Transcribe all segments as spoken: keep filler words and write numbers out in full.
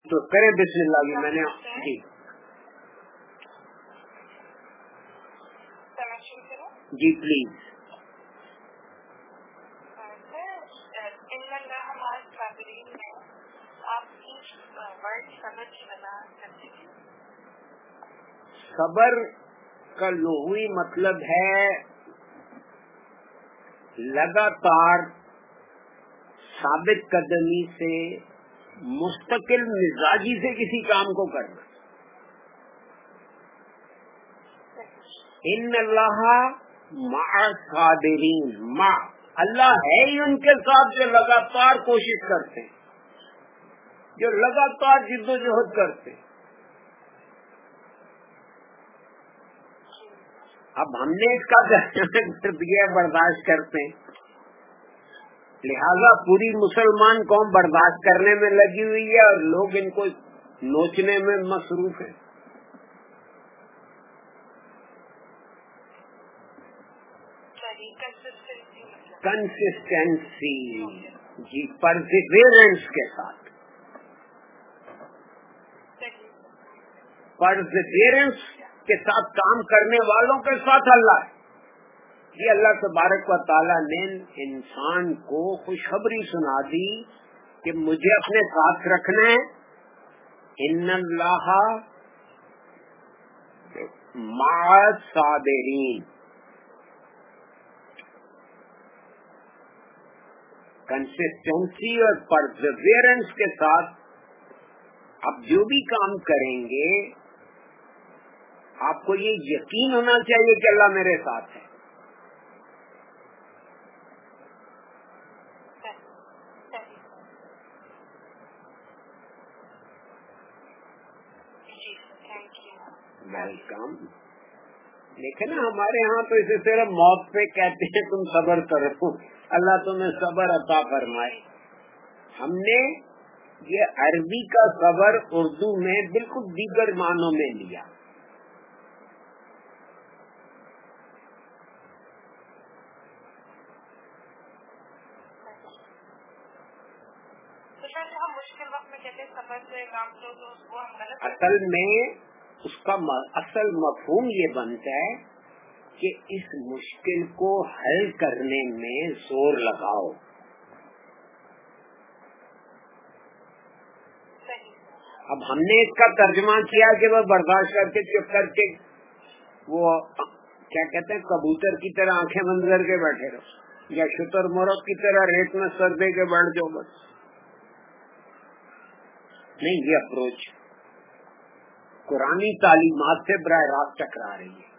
تو کرے بسم اللہ بھی میں نے جی جی پلیز. صبر کا لغوی مطلب ہے لگاتار ثابت قدمی سے مستقل مزاجی سے کسی کام کو کرنا. ان اللہ مع الصابرین، مع اللہ ہے ہی ان کے ساتھ جو لگاتار کوشش کرتے ہیں، جو لگاتار جد و جہد کرتے ہیں. اب ہم نے اس کا دیا برداشت کرتے ہیں، لہذا پوری مسلمان قوم برداشت کرنے میں لگی ہوئی ہے اور لوگ ان کو نوچنے میں مصروف ہیں. کنسسٹینسی جی، پرسیویرنس کے ساتھ، پرسیویرنس کے ساتھ کام کرنے والوں کے ساتھ اللہ ہے. یہ اللہ تبارک و تعالیٰ نے انسان کو خوشخبری سنا دی کہ مجھے اپنے ساتھ رکھنا ہے. ان اللہ مع الصابرین، کنسسٹنسی اور پرسیویرنس کے ساتھ آپ جو بھی کام کریں گے آپ کو یہ یقین ہونا چاہیے کہ اللہ میرے ساتھ ہے. ویلکم. دیکھیں نا ہمارے ہاں تو اسے صرف موت پہ کہتے ہیں تم صبر کرو، اللہ تمہیں صبر عطا فرمائے. ہم نے یہ عربی کا صبر اردو میں بالکل دیگر معنوں میں لیا. اصل میں اس کا اصل مفہوم یہ بنتا ہے کہ اس مشکل کو حل کرنے میں زور لگاؤ. اب ہم نے اس کا ترجمہ کیا کہ وہ برداشت کر کے چپ کر کے وہ کیا کہتے ہیں کبوتر کی طرح آنکھیں بند کر کے بیٹھے رہو، یا شتر مرغ کی طرح ریت میں سر دے کے بیٹھ جاؤ. بس نہیں، یہ اپروچ قرآنی تعلیمات سے براہ راست ٹکرا رہی ہے.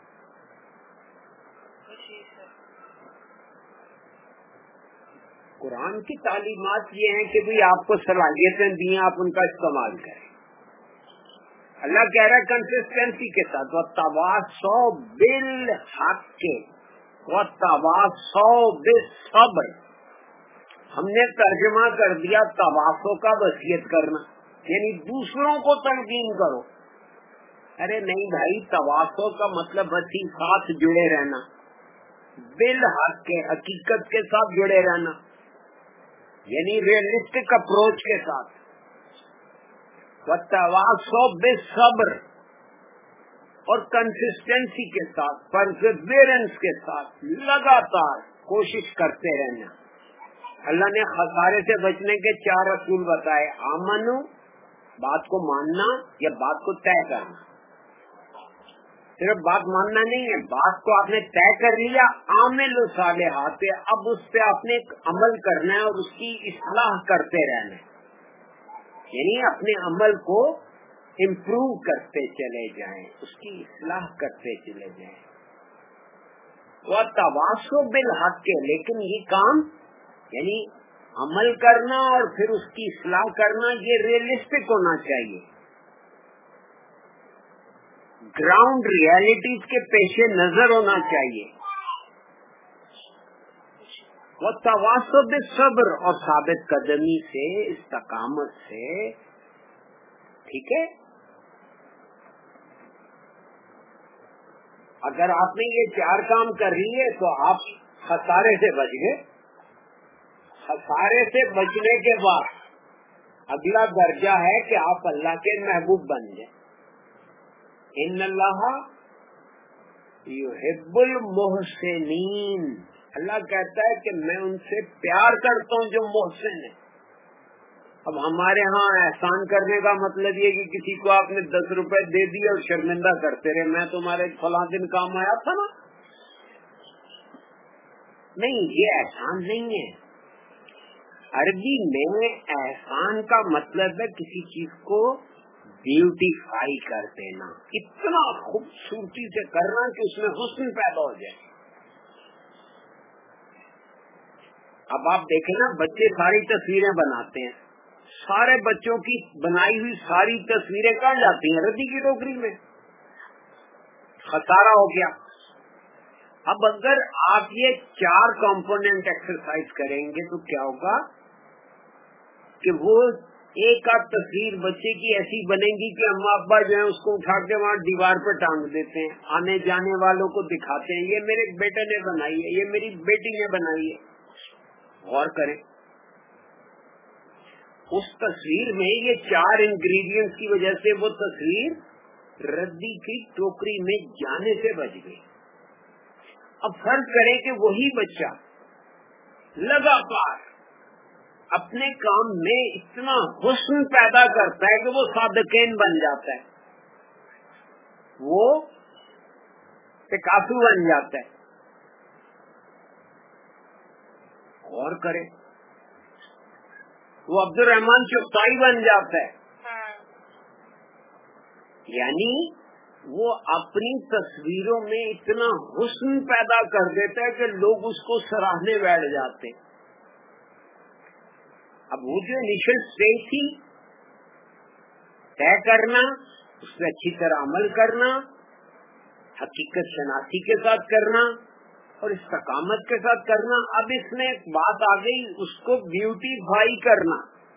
قرآن کی تعلیمات یہ ہیں کہ بھئی آپ کو صلاحیتیں دی ہیں، آپ ان کا استعمال کریں. اللہ کہہ رہا ہے کنسسٹنسی کے ساتھ وَتَوَاصَوْا بِالْحَقِّ وَتَوَاصَوْا بِالصَّبْرِ. ہم نے ترجمہ کر دیا تواصو کا وصیت کرنا، یعنی دوسروں کو تلقین کرو. ارے نہیں بھائی، تواصو کا مطلب وسیع ساتھ جڑے رہنا، بالحق کے حقیقت کے ساتھ جڑے رہنا، یعنی ریئلسٹک اپروچ کے ساتھ. وَتَوَاصَوْا بِالصَّبْرِ، اور کنسسٹنسی کے ساتھ، پرسیویرنس کے ساتھ لگاتار کوشش کرتے رہنا. اللہ نے خسارے سے بچنے کے چار اصول بتائے: آمنو، بات کو ماننا یا بات کو طے کرنا. صرف بات ماننا نہیں ہے، بات کو آپ نے طے کر لیا، عامل و صالحات، اب اس پہ آپ نے ایک عمل کرنا ہے اور اس کی اصلاح کرتے رہنا ہے، یعنی اپنے عمل کو امپروو کرتے چلے جائیں، اس کی اصلاح کرتے چلے جائیں. وَتَوَاصَوْا بِالْحَقِّ، لیکن یہ کام یعنی عمل کرنا اور پھر اس کی اصلاح کرنا یہ ریئلسٹک ہونا چاہیے، گراؤنڈ ریالٹیز کے پیش نظر ہونا چاہیے. وَتَوَاصَوْا بِالصَّبْرِ، اور ثابت قدمی سے، استقامت سے. ٹھیک ہے، اگر آپ نے یہ چار کام کر لیے تو آپ خسارے سے بچ گئے. خسارے سے بچنے کے بعد اگلا درجہ ہے کہ آپ اللہ کے محبوب بن جائیں. ان اللہ یحب المحسنین، اللہ کہتا ہے کہ میں ان سے پیار کرتا ہوں جو محسن ہے. اب ہمارے ہاں احسان کرنے کا مطلب یہ کہ کسی کو آپ نے دس روپے دے دیے اور شرمندہ کرتے رہے، میں تمہارے فلاں دن کام آیا تھا نا. نہیں، یہ احسان نہیں ہے. عربی میں احسان کا مطلب ہے کسی چیز کو بیوٹیفائی کر دینا، اتنا خوبصورتی سے کرنا کہ اس میں حسن پیدا ہو جائے. اب آپ دیکھیں نا، بچے ساری تصویریں بناتے ہیں، سارے بچوں کی بنائی ہوئی ساری تصویریں کہاں جاتی ہیں؟ ردی کی ٹوکری میں. خسارہ ہو گیا. اب اگر آپ یہ چار کمپوننٹ ایکسرسائز کریں گے تو کیا ہوگا کہ وہ ایک آدھ تصویر بچے کی ایسی بنے گی کہ اما ابا جو ہیں اس کو اٹھا کے وہاں دیوار پہ ٹانگ دیتے ہیں، آنے جانے والوں کو دکھاتے ہیں یہ میرے بیٹے نے بنائی ہے، یہ میری بیٹی نے بنائی ہے. غور کریں، اس تصویر میں یہ چار انگریڈینٹس کی وجہ سے وہ تصویر ردی کی ٹوکری میں جانے سے بچ گئی. اب فرض کریں کہ وہی بچہ لگاتار اپنے کام میں اتنا حسن پیدا کرتا ہے کہ وہ صادقین بن جاتا ہے، وہ پکاسو بن جاتا ہے. غور کریں، وہ عبد الرحمان چغتائی بن جاتا ہے. یعنی وہ اپنی تصویروں میں اتنا حسن پیدا کر دیتا ہے کہ لوگ اس کو سراہنے بیٹھ جاتے. اب وہ جو انیشل اسٹیج تھی، طے کرنا، اس پہ اچھی طرح عمل کرنا، حقیقت شناسی کے ساتھ کرنا اور استقامت کے ساتھ کرنا، اب اس میں ایک بات آ گئی، اس کو بیوٹیفائی کرنا.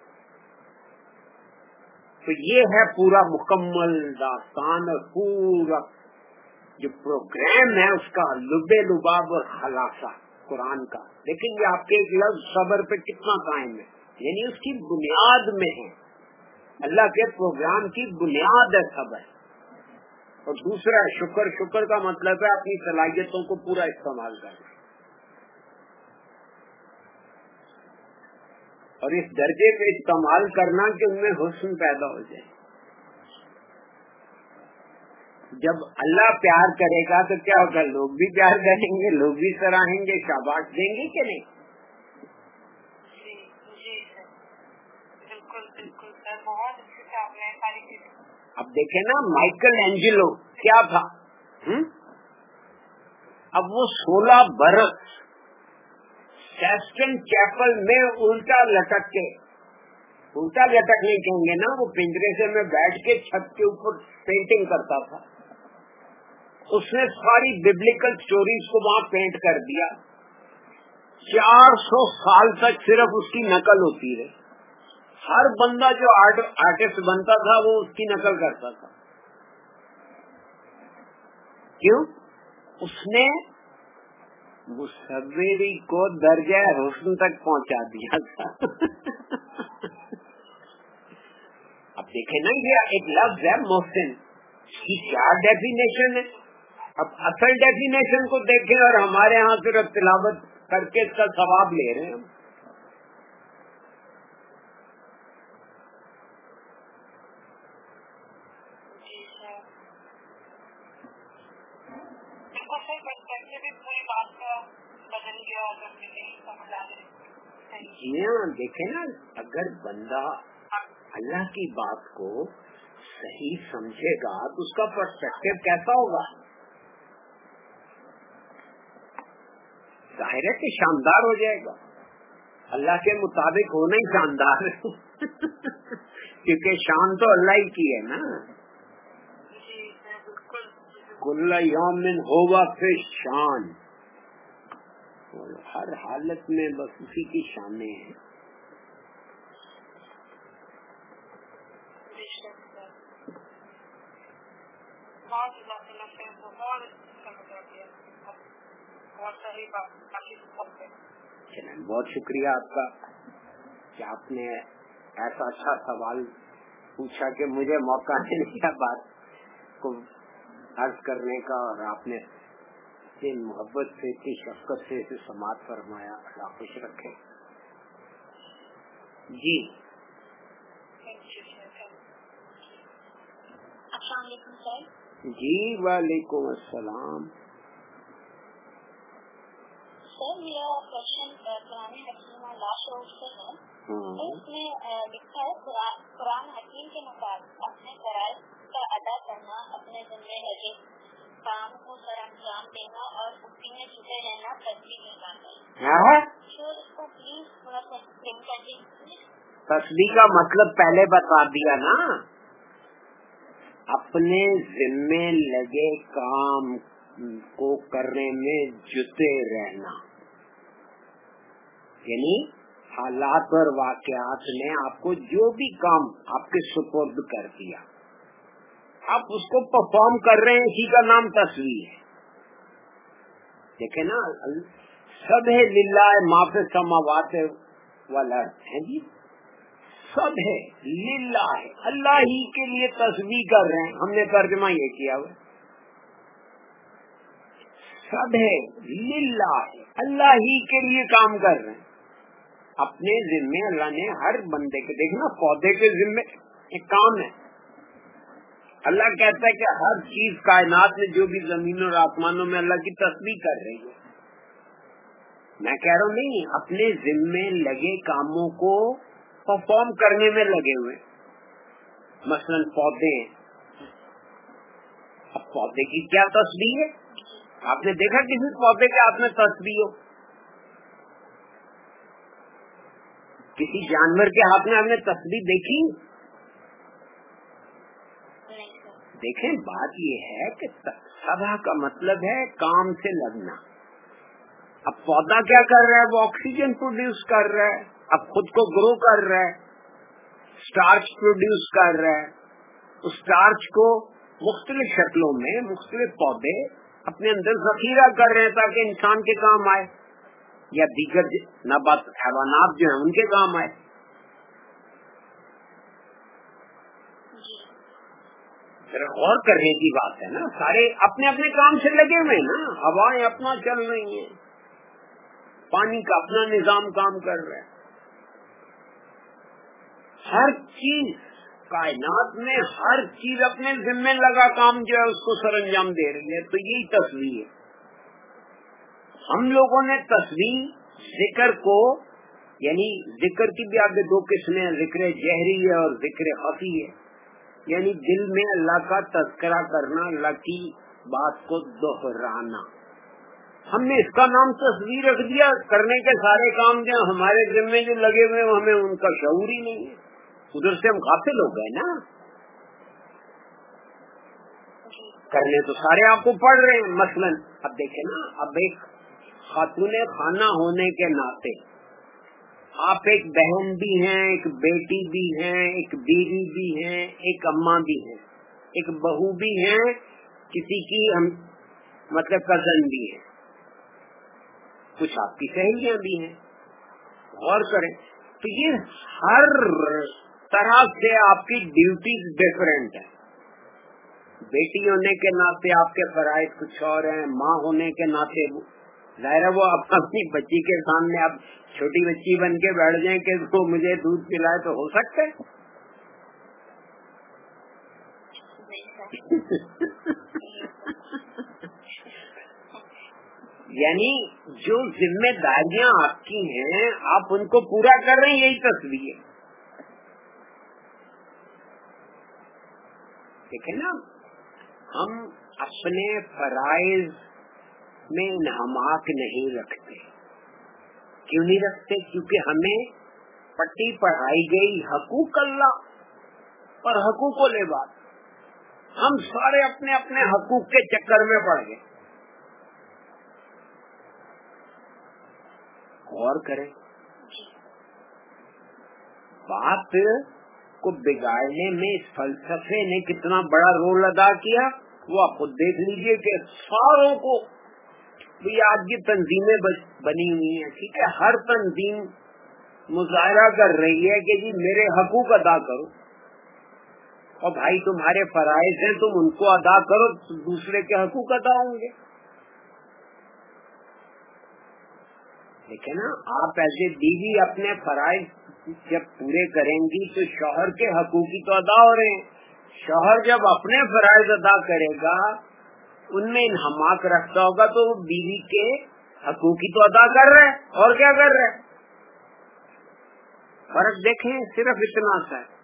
تو یہ ہے پورا مکمل داستان اور پورا جو پروگرام ہے اس کا لب لباب اور خلاصہ قرآن کا. لیکن یہ آپ کے ایک لفظ صبر پہ کتنا قائم ہے، یعنی اس کی بنیاد میں ہے. اللہ کے پروگرام کی بنیاد ہے صبر. اور دوسرا شکر. شکر کا مطلب ہے اپنی صلاحیتوں کو پورا استعمال کرنا، اور اس درجے پہ استعمال کرنا کہ ان میں حسن پیدا ہو جائے. جب اللہ پیار کرے گا تو کیا ہوگا؟ لوگ بھی پیار کریں گے، لوگ بھی سراہیں گے، شاباش دیں گے کہ نہیں؟ جی جی سر، بالکل بالکل سر، بہت اچھے سے آپ نے ساری چیزیں. اب دیکھیں نا، مائیکل اینجلو کیا تھا؟ ہم؟ اب وہ سولہ برس سیسٹن چیپل میں الٹا لٹک کے، الٹا لٹک نہیں کہیں گے نا، وہ پنجرے سے میں بیٹھ کے چھت کے اوپر پینٹنگ کرتا تھا. اس نے ساری ببلیکل سٹوریز کو وہاں پینٹ کر دیا. چار سو سال تک صرف اس کی نقل ہوتی رہی. ہر بندہ جو آرٹ آرٹسٹ بنتا تھا وہ اس کی نقل کرتا تھا. کیوں؟ اس نے مصوری کو درجہ حسن تک پہنچا دیا تھا. اب دیکھیں نا، یہ ایک لفظ ہے محسن، اس کی کیا ڈیفینیشن ہے. اب اصل ڈیفینیشن کو دیکھیں اور ہمارے ہاں صرف تلاوت کر کے اس کا ثواب لے رہے ہیں. جی ہاں، دیکھیں نا، اگر بندہ اللہ کی بات کو صحیح سمجھے گا تو اس کا پرسپیکٹو کیسا ہوگا؟ ظاہر ہے کہ شاندار ہو جائے گا. اللہ کے مطابق ہونا ہی شاندار ہے کیونکہ شان تو اللہ ہی کی ہے نا. کل یوم ہوا فی شان، ہر حالت میں بس اسی کی شانیں ہیں. بہت شکریہ آپ کا کہ آپ نے ایسا اچھا سوال پوچھا کہ مجھے موقع نہیں ملا بات کو عرض کرنے کا، اور آپ نے اتنی محبت سے اتنی شفقت سے اسے سماعت فرمایا. اللہ خوش رکھے. جی السلام علیکم سر. جی وعلیکم السلام. سر میرا کوشچن قرآن حکیم لا شعور سے ہے. اس میں لکھا ہے قرآن حکیم کے مطابق اپنے فرائض کا ادا کرنا، اپنے ذمے لگے کام کو سر انجام دینا اور اسی میں چھپے رہنا تسبیح میں ہے. سر اس کو پلیز تھوڑا سا ایکسپلین کر دیجیے. تسبیح کا مطلب پہلے بتا دیا نا، اپنے ذمے لگے کام کو کرنے میں جتے رہنا، یعنی حالات اور واقعات نے آپ کو جو بھی کام آپ کے سپرد کر دیا، آپ اس کو پرفارم کر رہے ہیں، اسی کا نام تسبیح ہے. دیکھیں نا، سب ہے للہ ما فی السماوات والارض ہے جی، سب ہے للہ ہے، اللہ ہی کے لیے تسبیح کر رہے ہیں. ہم نے ترجمہ یہ کیا ہوا، سب ہے للہ ہے، اللہ ہی کے لیے کام کر رہے ہیں. اپنے ذمے اللہ نے ہر بندے کے، دیکھنا پودے کے ذمے ایک کام ہے. اللہ کہتا ہے کہ ہر چیز کائنات میں جو بھی زمین اور آسمانوں میں اللہ کی تسبیح کر رہی ہے. میں کہہ رہا ہوں نہیں، اپنے ذمے لگے کاموں کو پرفارم کرنے میں لگے ہوئے. مثلا پودے ہیں، اب پودے کی کیا تسبیح ہے؟ آپ نے دیکھا کسی پودے کے ہاتھ میں تسبیح ہو؟ کسی جانور کے ہاتھ میں ہم نے تسبیح دیکھی؟ دیکھیں، بات یہ ہے کہ سبا کا مطلب ہے کام سے لگنا. اب پودا کیا کر رہا ہے؟ وہ آکسیجن پروڈیوس کر رہا ہے، اب خود کو گرو کر رہا ہے، سٹارچ پروڈیوس کر رہا ہے. اس سٹارچ کو مختلف شکلوں میں مختلف پودے اپنے اندر ذخیرہ کر رہے ہیں تاکہ انسان کے کام آئے یا دیگر نبات حیوانات جو ہیں ان کے کام آئے. غور کرنے کی بات ہے نا، سارے اپنے اپنے کام سے لگے ہوئے نا. ہوائیں اپنا چل رہی ہیں، پانی کا اپنا نظام کام کر رہا ہے. ہر چیز کائنات میں ہر چیز اپنے ذمے لگا کام جو ہے اس کو سر انجام دے رہی ہے. تو یہی تسبیح ہے. ہم لوگوں نے تسبیح ذکر کو، یعنی ذکر کی بھی آگے دو قسمیں، ذکر جہری ہے اور ذکر خفی ہے. یعنی دل میں اللہ کا تذکرہ کرنا، اللہ کی بات کو دہرانا. ہم نے اس کا نام تسبیح رکھ دیا. کرنے کے سارے کام جو ہمارے ذمے جو لگے ہوئے ہیں ہمیں ان کا شعور ہی نہیں ہے. ادھر سے ہم غافل ہو گئے نا. کرنے تو سارے آپ کو پڑ رہے ہیں. مثلا اب دیکھیں نا، اب ایک خاتون خانہ ہونے کے ناطے آپ ایک بہن بھی ہیں، ایک بیٹی بھی ہیں، ایک بیوی بھی ہیں، ایک اماں بھی ہیں، ایک بہو بھی ہیں، کسی کی ہم مطلب کزن بھی ہیں، کچھ آپ کی سہیلیاں بھی ہیں. غور کریں تو یہ ہر طرح سے آپ کی ڈیوٹیز ڈفرینٹ ہیں. بیٹی ہونے کے ناطے آپ کے فرائض کچھ اور ہیں، ماں ہونے کے ناطے ظاہر ہے وہ اپنی بچی کے سامنے آپ چھوٹی بچی بن کے بیٹھ جائیں کہ وہ مجھے دودھ پلائے تو ہو سکتا ہے. یعنی جو ذمہ داریاں آپ کی ہیں آپ ان کو پورا کر رہے ہیں، یہی تسبیح ہے. دیکھیں نا، ہم اپنے فرائض میں انہماک نہیں رکھتے. کیوں نہیں رکھتے؟ کیونکہ ہمیں پٹی پڑھائی گئی حقوق اللہ اور حقوق العباد. ہم سارے اپنے اپنے حقوق کے چکر میں پڑ گئے. غور کریں، بات کو بگاڑنے میں اس فلسفے نے کتنا بڑا رول ادا کیا. وہ آپ خود دیکھ لیجئے کہ ساروں کو آج کی تنظیمیں بنی ہوئی ہیں، ٹھیک ہے، ہر تنظیم مظاہرہ کر رہی ہے کہ جی میرے حقوق ادا کرو، اور بھائی تمہارے فرائض ہیں تم ان کو ادا کرو تو دوسرے کے حقوق ادا ہوں گے. دیکھیں نا، آپ ایسے بیوی اپنے فرائض جب پورے کریں گی تو شوہر کے حقوق ہی تو ادا ہو رہے ہیں. شوہر جب اپنے فرائض ادا کرے گا، ان میں انہماک رکھتا ہوگا، تو وہ بیوی کے حقوق ہی تو ادا کر رہے ہیں، اور کیا کر رہے ہیں. فرق دیکھیں، صرف اتنا سا ہے.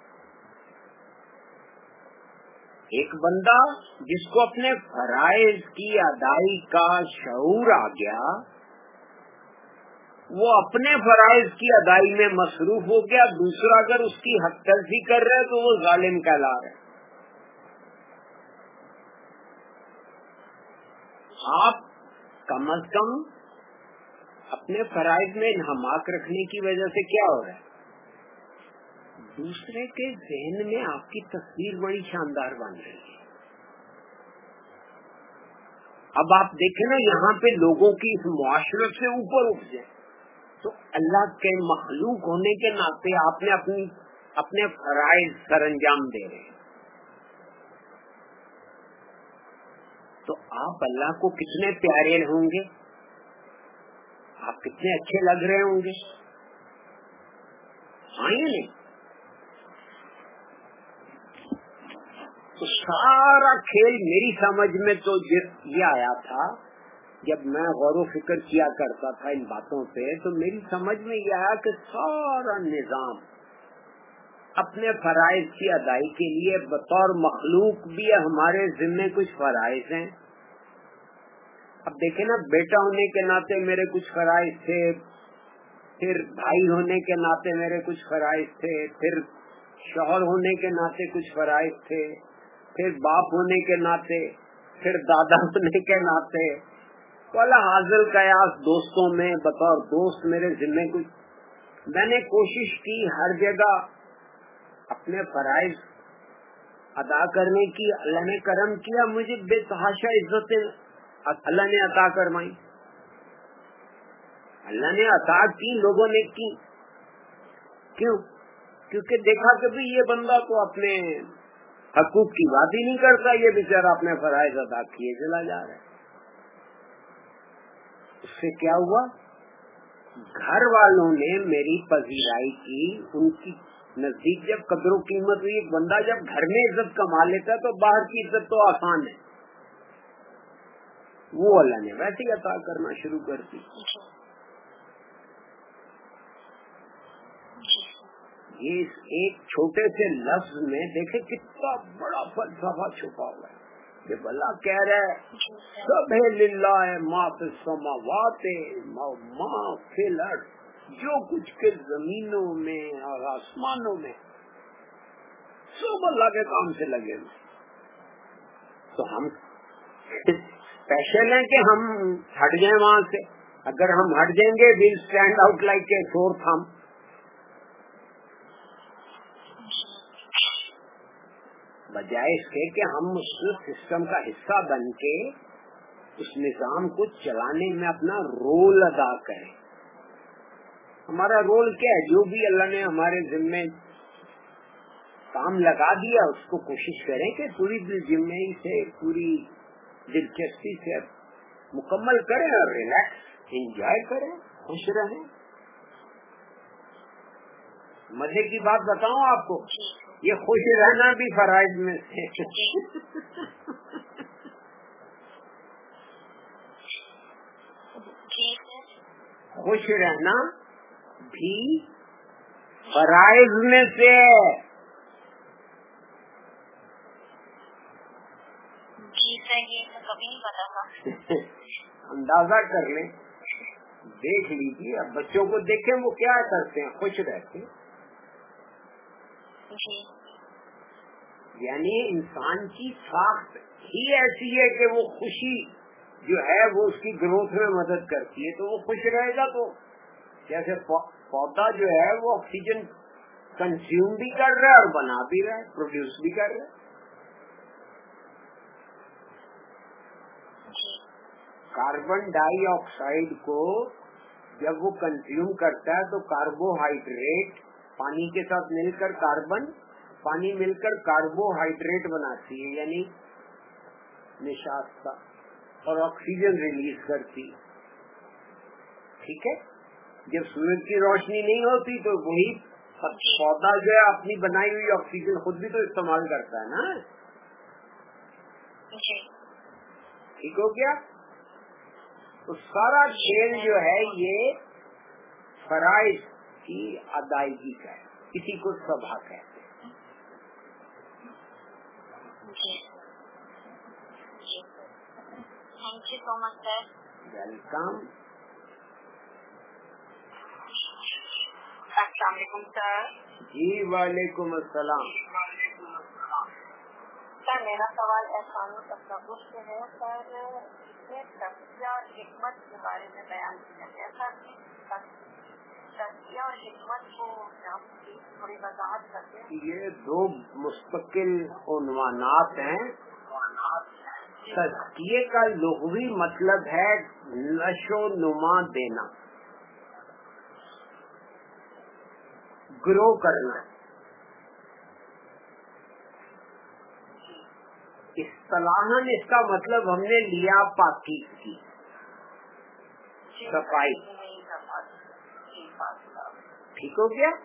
ایک بندہ جس کو اپنے فرائض کی ادائیگی کا شعور آ گیا، وہ اپنے فرائض کی ادائیگی میں مصروف ہو گیا، دوسرا اگر اس کی حق تلفی کر رہے تو وہ ظالم کہلا رہے. آپ کم از کم اپنے فرائض میں انہماک رکھنے کی وجہ سے کیا ہو رہا ہے، دوسرے کے ذہن میں آپ کی تصویر بڑی شاندار بن رہی ہے. اب آپ دیکھیں نا، یہاں پہ لوگوں کی اس معاشرت سے اوپر اٹھ جائے تو اللہ کے مخلوق ہونے کے ناطے آپ نے اپنی اپنے فرائض سر انجام دے رہے ہیں، تو آپ اللہ کو کتنے پیارے ہوں گے، آپ کتنے اچھے لگ رہے ہوں گے. ہاں یا نہیں؟ تو سارا کھیل میری سمجھ میں تو یہ آیا تھا، جب میں غور و فکر کیا کرتا تھا ان باتوں پہ، تو میری سمجھ میں یہ آیا کہ سارا نظام اپنے فرائض کی ادائیگی کے لیے بطور مخلوق بھی ہمارے ذمے کچھ فرائض ہیں. اب دیکھیں نا، بیٹا ہونے کے ناطے میرے کچھ فرائض تھے، پھر بھائی ہونے کے ناطے میرے کچھ فرائض تھے، پھر شوہر ہونے کے ناطے کچھ فرائض تھے، پھر باپ ہونے کے ناطے، پھر دادا ہونے کے ناطے، والا حاصل قیاس دوستوں میں بطور دوست میرے ذمے کچھ. میں نے کوشش کی ہر جگہ اپنے فرائض ادا کرنے کی. اللہ نے کرم کیا، مجھے بے تحاشا عزتیں اللہ نے عطا کروائی، اللہ نے عطا کی، لوگوں نے کی. کیوں؟ کیونکہ دیکھا کہ بھی یہ بندہ تو اپنے حقوق کی بات ہی نہیں کرتا، یہ بیچارہ اپنے فرائض ادا کیے چلا جا رہا ہے. اس سے کیا ہوا، گھر والوں نے میری پذیرائی کی، ان کی نزدیک جب قدر و قیمت ہوئی. ایک بندہ جب گھر میں عزت کما لیتا ہے تو باہر کی عزت تو آسان ہے، وہ اللہ نے ویسے ہی عطا کرنا شروع کر دی. یہ ایک چھوٹے سے لفظ میں دیکھیں کتنا بڑا فلسفہ چھپا ہوا ہے. جب اللہ کہہ رہا ہے سب للہ ما فی السماوات ما فی الارض، جو کچھ کے زمینوں میں اور آسمانوں میں سب اللہ کے کام سے لگے ہوئے، تو ہم اسپیشل ہیں کہ ہم ہٹ جائیں وہاں سے. اگر ہم ہٹ جائیں گے well stand out like a sore thumb. بجائے اس کے کہ ہم اس سسٹم کا حصہ بن کے اس نظام کو چلانے میں اپنا رول ادا کریں. ہمارا رول کیا ہے؟ جو بھی اللہ نے ہمارے ذمے کام لگا دیا اس کو کوشش کریں کہ پوری ذمے سے، پوری دلچسپی سے مکمل کریں اور ریلیکس انجوائے کریں، خوش رہیں. مزے کی بات بتاؤں آپ کو، یہ خوش رہنا بھی فرائض میں سے خوش رہنا بھی فرائض میں سے. اندازہ کر لیں، دیکھ لیجیے. اب بچوں کو دیکھیں وہ کیا کرتے ہیں، خوش رہتے ہیں. یعنی انسان کی ساخت ہی ایسی ہے کہ وہ خوشی جو ہے وہ اس کی گروتھ میں مدد کرتی ہے، تو وہ خوش رہے گا. تو جیسے پودا جو ہے وہ آکسیجن کنزیوم بھی کر رہا ہے اور بنا بھی رہا ہے، پروڈیوس بھی کر رہا ہے. کاربن ڈائی آکسائڈ کو جب وہ کنزیوم کرتا ہے تو کاربوہائیڈریٹ پانی کے ساتھ مل کر کاربن پانی مل کر کاربوہائیڈریٹ بناتی ہے یعنی نشاستہ اور آکسیجن ریلیز کرتی. ٹھیک ہے. جب سورج کی روشنی نہیں ہوتی تو وہی پودا جو ہے اپنی بنائی ہوئی آکسیجن خود بھی تو استعمال کرتا ہے نا. ٹھیک ہو گیا. تو سارا کھیل جو ہے یہ فرائض کی ادائیگی کا ہے, کسی کو سبھا کہتے ہیں. Thank you so much sir. Welcome. السلام علیکم سر. جی وعلیکم السلام. سر میرا سوال احسان تصوف سے ہے. سر اس میں تزکیہ اور حکمت کے بارے میں بیان کیا گیا. سر تزکیہ اور حکمت کو تھوڑی وضاحت کرتے ہیں. یہ دو مستقل عنوانات ہیں. تزکیے کا لغوی مطلب ہے نشو نما دینا, گرو کرنا. اصطلاحاً اس کا مطلب ہم نے لیا پاکیزگی, صفائی. ٹھیک ہو گیا.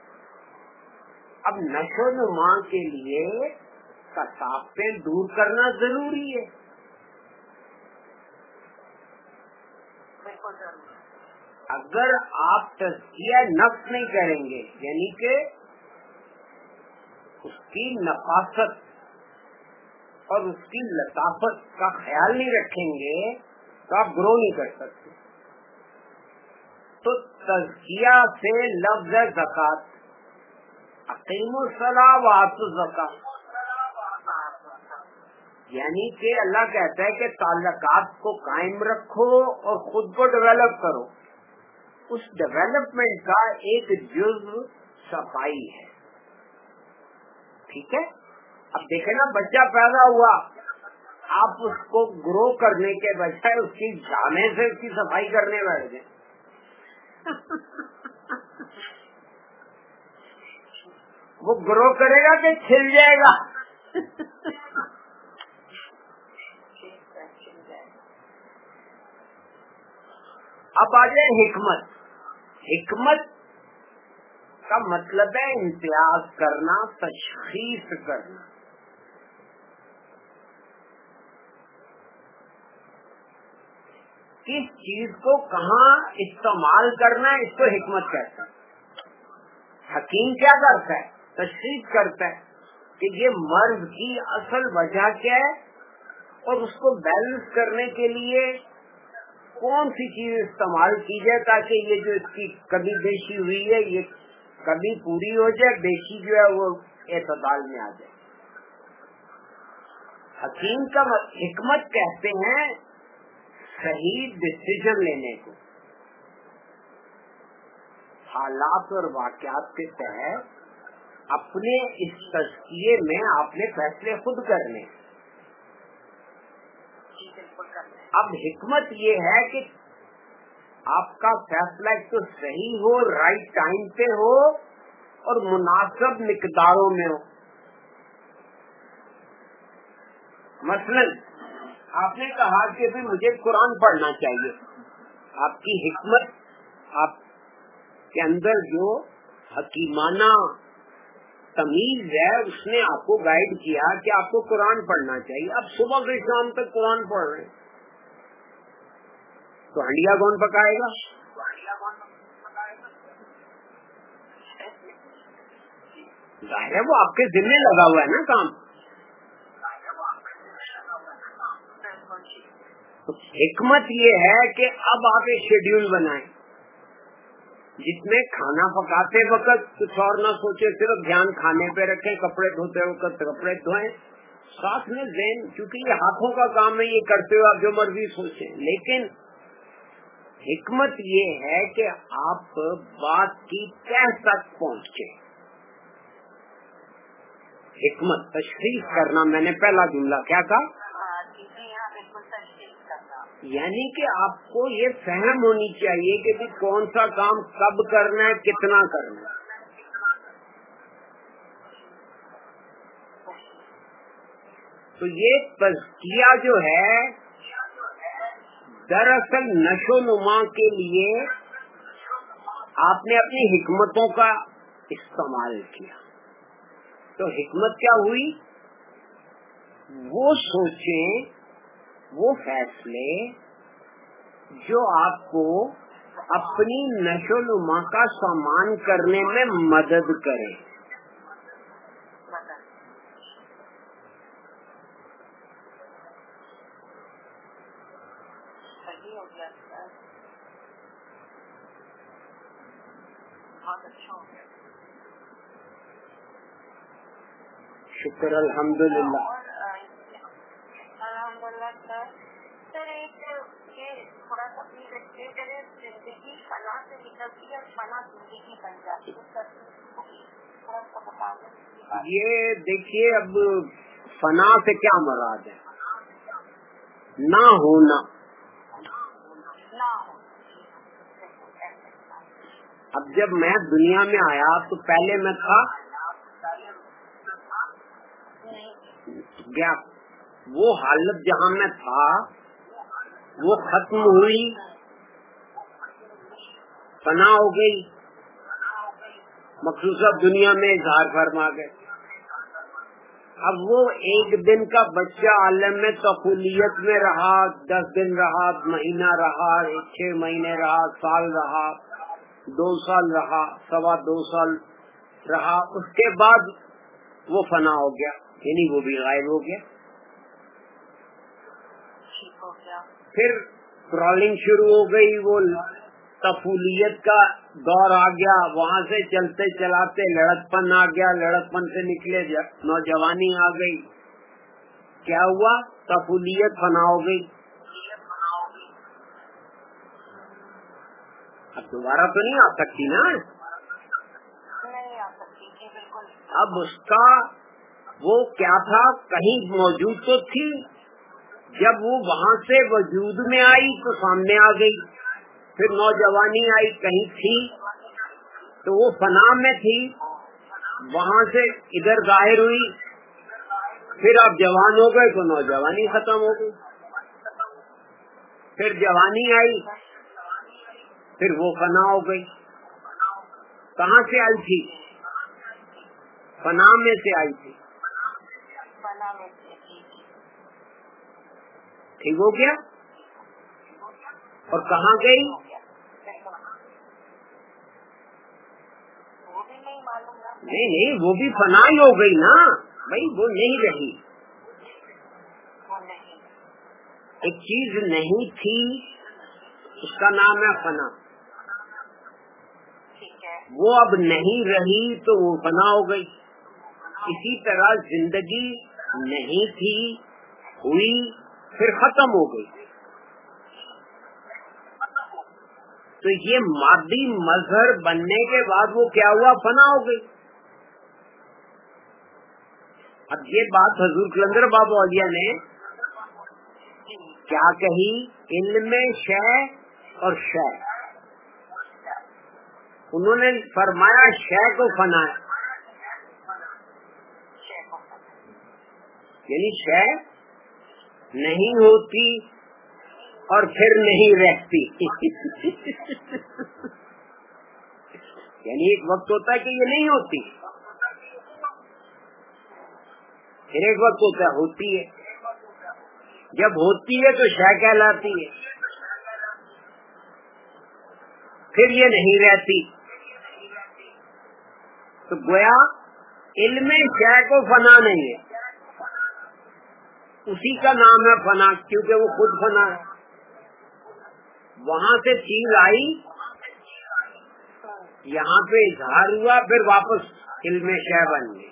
اب نشو نما کے لیے کثافتیں دور کرنا ضروری ہے. اگر آپ تزکیہ نفس نہیں کریں گے یعنی کہ اس کی نفاست اور اس کی لطافت کا خیال نہیں رکھیں گے تو آپ گرو نہیں کر سکتے. تو تزکیہ سے لفظ زکات, اقیموا الصلاۃ وآتوا الزکاۃ, یعنی کہ اللہ کہتا ہے کہ تعلقات کو قائم رکھو اور خود کو ڈیولپ کرو. اس ڈیولپمنٹ کا ایک جزو صفائی ہے. ٹھیک ہے. اب دیکھیں نا, بچہ پیدا ہوا, آپ اس کو گرو کرنے کے بجائے اس کی جانے سے اس کی صفائی کرنے بیٹھ گئے. وہ گرو کرے گا کہ کھل جائے گا. اب آ جائے حکمت. حکمت کا مطلب ہے امتیاز کرنا, تشخیص کرنا. کس چیز کو کہاں استعمال کرنا ہے اس کو حکمت کہتا ہے. حکیم کیا کرتا ہے؟ تشخیص کرتا ہے کہ یہ مرض کی اصل وجہ کیا ہے اور اس کو بیلنس کرنے کے لیے کون سی چیز استعمال کی جائے تاکہ یہ جو اس کی کمی بیشی ہوئی ہے یہ کمی پوری ہو جائے, بیشی جو ہے وہ اعتدال میں آ جائے. حکیم کا حکمت کہتے ہیں صحیح ڈسیزن لینے کو, حالات اور واقعات کے تحت اپنے اس تزکیے میں آپ نے فیصلے خود کرنے. اب حکمت یہ ہے کہ آپ کا فیصلہ ایک تو صحیح ہو, رائٹ ٹائم پہ ہو اور مناسب مقداروں میں ہو. مثلا آپ نے کہا کہ بھی مجھے قرآن پڑھنا چاہیے. آپ کی حکمت, آپ کے اندر جو حکیمانہ تمیز ہے اس نے آپ کو گائیڈ کیا کہ آپ کو قرآن پڑھنا چاہیے. اب صبح سے شام تک قرآن پڑھ رہے ہیں تو ہنڈیا کون پکائے گا؟ ظاہر ہے وہ آپ کے ذمہ لگا ہوا ہے نا کام. حکمت یہ ہے کہ اب آپ ایک شیڈیول بنائیں جس میں کھانا پکاتے وقت کچھ اور نہ سوچے, صرف دھیان کھانے پہ رکھیں, کپڑے دھوتے وقت کپڑے دھوئیں, ساتھ میں ذہن, کیونکہ یہ ہاتھوں کا کام ہے, یہ کرتے ہوئے آپ جو مرضی سوچیں. لیکن حکمت یہ ہے کہ آپ بات کی تہ تک پہنچے. حکمت تشخیص کرنا, میں نے پہلا جملہ کیا کہا؟ یعنی کہ آپ کو یہ فہم ہونی چاہیے کہ بھی کون سا کام کب کرنا ہے، کتنا کرنا ہے. تو یہ تزکیہ جو ہے دراصل نشو نما کے لیے آپ نے اپنی حکمتوں کا استعمال کیا. تو حکمت کیا ہوئی؟ وہ سوچیں، وہ فیصلے جو آپ کو اپنی نشو نما کا سامان کرنے میں مدد کریں. شکر الحمدللہ. الحمدللہ سر. سر ایک یہ تھوڑا سا زندگی فنا سے نکلتی ہے اور فنا زندگی بن جاتی ہے، تھوڑا سا بتا دیں. یہ دیکھیے اب فنا سے کیا مراد ہے؟ نہ ہونا. اب جب میں دنیا میں آیا تو پہلے میں تھا گیا، وہ حالت جہاں میں تھا وہ ختم ہوئی، فنا ہو گئی، مخصوصہ دنیا میں اظہار فرما گئے. اب وہ ایک دن کا بچہ عالم میں طفولیت میں رہا، دس دن رہا، مہینہ رہا، چھ مہینے رہا، سال رہا، دو سال رہا، سوا دو سال رہا، اس کے بعد وہ فنا ہو گیا، یعنی وہ بھی غائب ہو گیا. پھر کرالنگ شروع ہو گئی، وہ طفولیت کا دور آ گیا، وہاں سے چلتے چلاتے لڑکپن آ گیا، لڑکپن سے نکلے نوجوانی آ گئی. کیا ہوا؟ طفولیت فنا ہو گئی. اب دوبارہ تو نہیں آ سکتی نا. اب اس کا وہ کیا تھا، کہیں موجود تو تھی، جب وہ وہاں سے وجود میں آئی تو سامنے آ گئی. پھر نوجوانی آئی، کہیں تھی تو وہ فنا میں تھی، وہاں سے ادھر ظاہر ہوئی. پھر آپ جوان ہو گئے تو نوجوانی ختم ہو گئی. پھر جوانی آئی، پھر وہ فنا ہو گئی. کہاں سے آئی تھی؟ فنا میں سے آئی تھی. ٹھیک ہو گیا. اور کہاں گئی؟ نہیں نہیں، وہ بھی فنا ہی ہو گئی نا بھائی، وہ نہیں رہی. ایک چیز نہیں تھی، اس کا نام ہے فنا. وہ اب نہیں رہی تو وہ فنا ہو گئی. اسی طرح زندگی نہیں تھی، ہوئی، پھر ختم ہو گئی. تو یہ مادی مظہر بننے کے بعد وہ کیا ہوا؟ فنا ہو گئی. اب یہ بات حضور قلندر بابا اولیاء نے کیا کہی؟ علم شے اور شے. انہوں نے فرمایا شے کو فنا ہے، یعنی شے نہیں ہوتی اور پھر نہیں رہتی. یعنی ایک وقت ہوتا ہے کہ یہ نہیں ہوتی، پھر ایک وقت ہوتا ہے ہوتی ہے. جب ہوتی ہے تو شے کہلاتی ہے، پھر یہ نہیں رہتی. تو گویا علم شے کو فنا نہیں ہے، اسی کا نام ہے فنا، کیونکہ وہ خود فنا ہے. وہاں سے چیز آئی، یہاں پہ اظہار ہوا، پھر واپس علم شے بن گئی.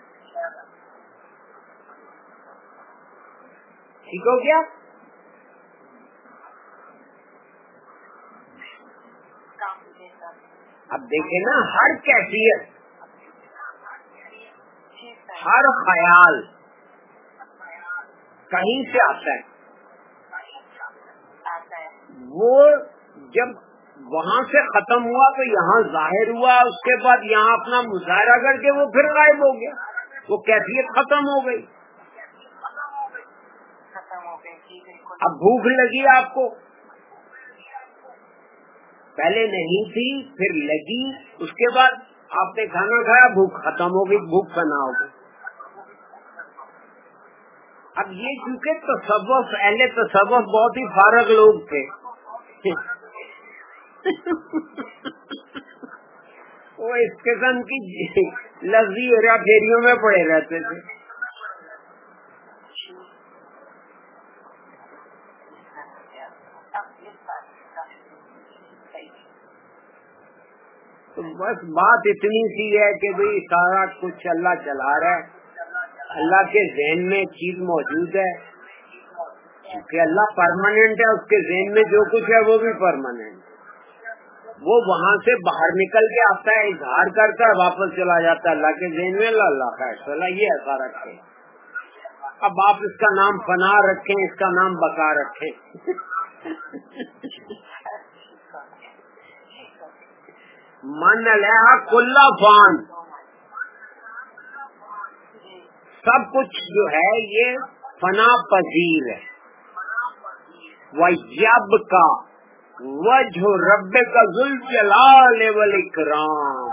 ٹھیک ہو گیا. اب دیکھیں نا، ہر کیفیت، ہر خیال کہیں سے آتا ہے. وہ جب وہاں سے ختم ہوا تو یہاں ظاہر ہوا، اس کے بعد یہاں اپنا مظاہرہ کر کے وہ پھر غائب ہو گیا، وہ کیفیت ختم ہو گئی۔ اب بھوک لگی آپ کو، پہلے نہیں تھی پھر لگی، اس کے بعد آپ نے کھانا کھایا، بھوک ختم ہو گئی، بھوک فنا ہو گئی۔ اب یہ کیونکہ تصوف، اہل تصوف بہت ہی فارغ لوگ تھے، وہ اس قسم کی لفظی ہیرا پھیریوں میں پڑے رہتے تھے۔ تو بس بات اتنی سی ہے کہ بھئی سارا کچھ اللہ چلا رہا ہے، اللہ کے ذہن میں چیز موجود ہے، کیونکہ اللہ پرماننٹ ہے، اس کے ذہن میں جو کچھ ہے وہ بھی پرماننٹ ہے، وہ وہاں سے باہر نکل کے آتا ہے، اظہار کرتا ہے، واپس چلا جاتا ہے اللہ کے ذہن میں، اللہ اللہ کا فیصلہ، یہ ایسا رکھے۔ اب آپ اس کا نام فنا رکھیں، اس کا نام بقا رکھیں، من علیہا کل فان، سب کچھ جو ہے یہ فنا پذیر ہے۔ وَيَبْقَى وَجْهُ رَبِّكَ ذُو الْجَلَالِ وَالْإِكْرَامِ،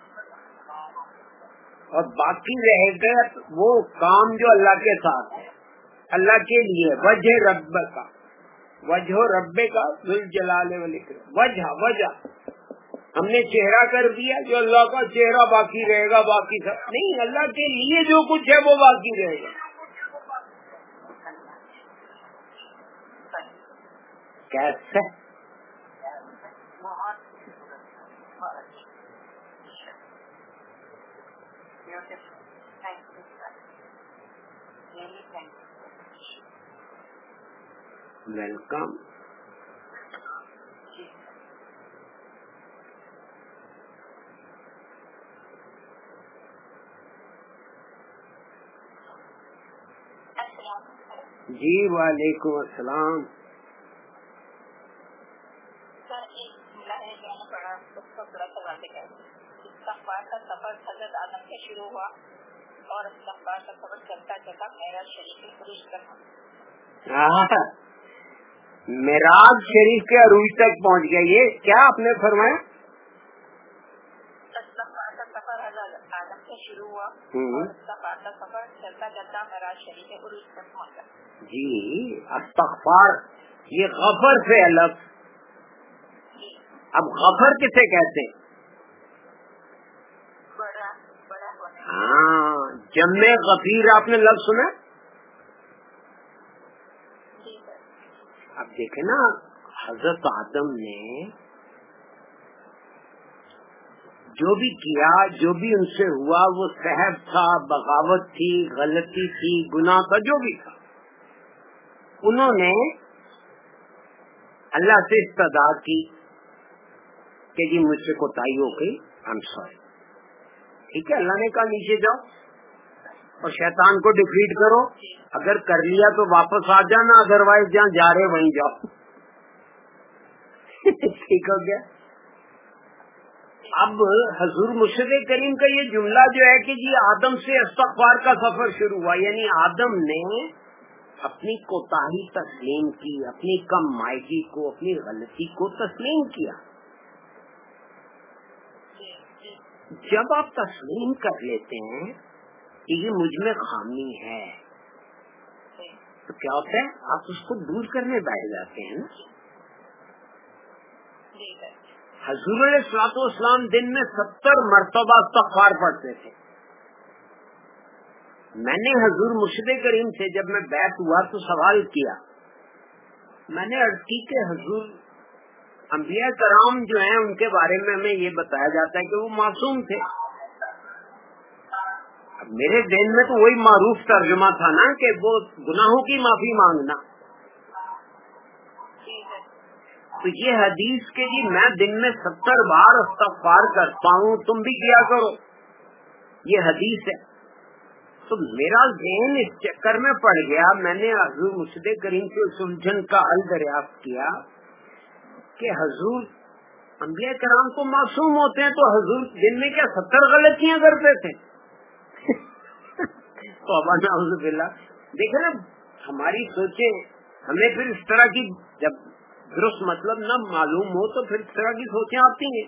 اور باقی رہے گا وہ کام جو اللہ کے ساتھ ہے، اللہ کے لیے۔ وجہ رب کا، وجہ رب کا ذو الجلال والاکرام، وجہ وجہ ہم نے چہرہ کر دیا، جو اللہ کا چہرہ باقی رہے گا، باقی سب نہیں، اللہ کے لیے جو کچھ ہے وہ باقی رہے گا۔ کیسے؟ ویلکم۔ جی وعلیکم السلام۔ سر ایک جملہ ہے جو نے پڑھا، اس کو تھوڑا سا واضح کر دیں۔ استغفار کا سفر حضرت آدم سے شروع ہوا اور استغفار کا سفر چلتا چلتا معراج شریف کے عروج تک پہنچا۔ معراج شریف کے عروج تک پہنچ گیا، یہ کیا آپ نے فرمایا؟ استغفار کا سفر حضرت آدم سے شروع ہوا اور استغفار کا سفر چلتا چلتا معراج شریف کے عروج تک پہنچا۔ جی استغفار یہ غفر سے الگ، اب غفر کسے کہتے ہیں؟ ہاں، جمع غفیر آپ نے لفظ سنا؟ اب دیکھیں نا، حضرت آدم نے جو بھی کیا، جو بھی ان سے ہوا، وہ صحب تھا، بغاوت تھی، غلطی تھی، گناہ تھا، جو بھی تھا، انہوں نے اللہ سے استدعا کی کہ جی مجھ سے کوتاہی ہو گئی، آئی ایم سوری۔ ٹھیک ہے، اللہ نے کہا نیچے جاؤ اور شیطان کو ڈیفیٹ کرو، اگر کر لیا تو واپس آ جانا، ادروائز جہاں جا رہے وہیں جاؤ۔ ٹھیک ہو گیا۔ اب حضور مرشد کریم کا یہ جملہ جو ہے کہ جی آدم سے استغفار کا سفر شروع ہوا، یعنی آدم نے اپنی کوتاہی تسلیم کی، اپنی کم مائگی کو، اپنی غلطی کو تسلیم کیا۔ جب آپ تسلیم کر لیتے ہیں کہ یہ مجھ میں خامی ہے تو کیا ہوتا ہے، آپ اس کو دور کرنے بیٹھ جاتے ہیں نا۔ حضور علیہ الصلوۃ والسلام دن میں ستر مرتبہ استغفار پڑھتے تھے۔ میں نے حضور مرشد کریم سے جب میں بیعت ہوا تو سوال کیا، میں نے عرض کی کہ حضور انبیاء کرام جو ہیں ان کے بارے میں ہمیں یہ بتایا جاتا ہے کہ وہ معصوم تھے۔ اب میرے ذہن میں تو وہی معروف ترجمہ تھا نا کہ وہ گناہوں کی معافی مانگنا، تو یہ حدیث کہ جی میں دن میں ستر بار استغفار کرتا ہوں، تم بھی کیا کرو، یہ حدیث ہے۔ تو میرا ذہن اس چکر میں پڑ گیا، میں نے حضور مرشد کریم سے اس الجھن کا حل دریافت کیا کہ حضور انبیاء کرام تو معصوم ہوتے ہیں، تو حضور دن میں کیا ستر غلطیاں کرتے تھے؟ توبہ نعوذ باللہ. دیکھیں نا ہماری سوچیں، ہمیں پھر اس طرح کی جب درست مطلب نہ معلوم ہو تو پھر اس طرح کی سوچیں آتی ہیں.